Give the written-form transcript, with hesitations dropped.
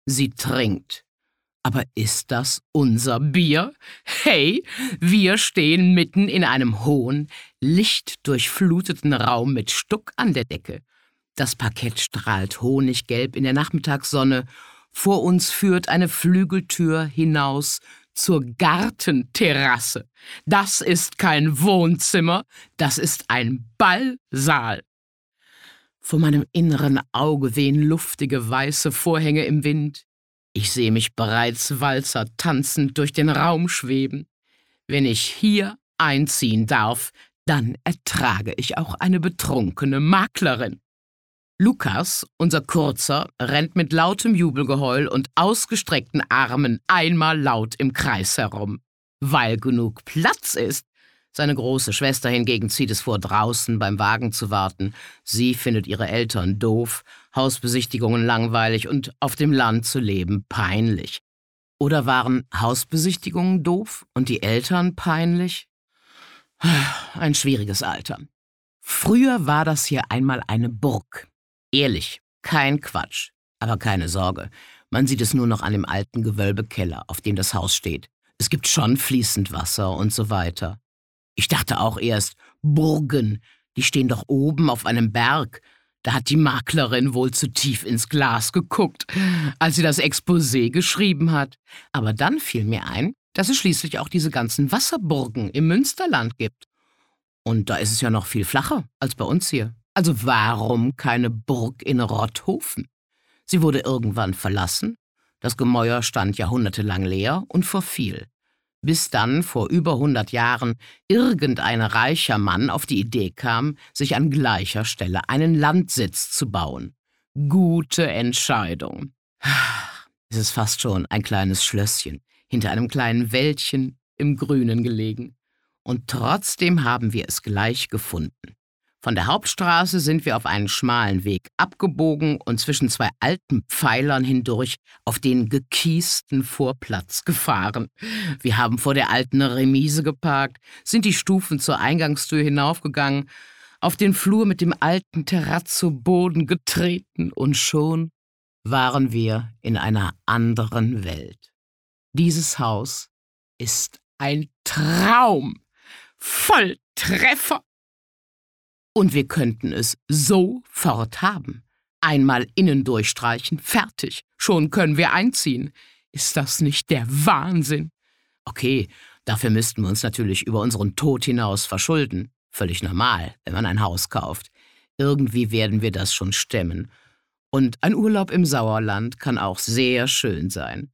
Sie trinkt. Aber ist das unser Bier? Hey, wir stehen mitten in einem hohen, lichtdurchfluteten Raum mit Stuck an der Decke. Das Parkett strahlt honiggelb in der Nachmittagssonne. Vor uns führt eine Flügeltür hinaus zur Gartenterrasse. Das ist kein Wohnzimmer, das ist ein Ballsaal. Vor meinem inneren Auge wehen luftige weiße Vorhänge im Wind. Ich sehe mich bereits Walzer tanzend durch den Raum schweben. Wenn ich hier einziehen darf, dann ertrage ich auch eine betrunkene Maklerin. Lukas, unser Kurzer, rennt mit lautem Jubelgeheul und ausgestreckten Armen einmal laut im Kreis herum. Weil genug Platz ist. Seine große Schwester hingegen zieht es vor, draußen beim Wagen zu warten. Sie findet ihre Eltern doof, Hausbesichtigungen langweilig und auf dem Land zu leben peinlich. Oder waren Hausbesichtigungen doof und die Eltern peinlich? Ein schwieriges Alter. Früher war das hier einmal eine Burg. Ehrlich, kein Quatsch. Aber keine Sorge, man sieht es nur noch an dem alten Gewölbekeller, auf dem das Haus steht. Es gibt schon fließend Wasser und so weiter. Ich dachte auch erst, Burgen, die stehen doch oben auf einem Berg. Da hat die Maklerin wohl zu tief ins Glas geguckt, als sie das Exposé geschrieben hat. Aber dann fiel mir ein, dass es schließlich auch diese ganzen Wasserburgen im Münsterland gibt. Und da ist es ja noch viel flacher als bei uns hier. Also warum keine Burg in Rotthofen? Sie wurde irgendwann verlassen. Das Gemäuer stand jahrhundertelang leer und verfiel. Bis dann, vor über 100 Jahren, irgendein reicher Mann auf die Idee kam, sich an gleicher Stelle einen Landsitz zu bauen. Gute Entscheidung. Es ist fast schon ein kleines Schlösschen, hinter einem kleinen Wäldchen im Grünen gelegen. Und trotzdem haben wir es gleich gefunden. Von der Hauptstraße sind wir auf einen schmalen Weg abgebogen und zwischen zwei alten Pfeilern hindurch auf den gekiesten Vorplatz gefahren. Wir haben vor der alten Remise geparkt, sind die Stufen zur Eingangstür hinaufgegangen, auf den Flur mit dem alten Terrazzo-Boden getreten und schon waren wir in einer anderen Welt. Dieses Haus ist ein Traum, Volltreffer. Und wir könnten es sofort haben. Einmal innen durchstreichen, fertig. Schon können wir einziehen. Ist das nicht der Wahnsinn? Okay, dafür müssten wir uns natürlich über unseren Tod hinaus verschulden. Völlig normal, wenn man ein Haus kauft. Irgendwie werden wir das schon stemmen. Und ein Urlaub im Sauerland kann auch sehr schön sein.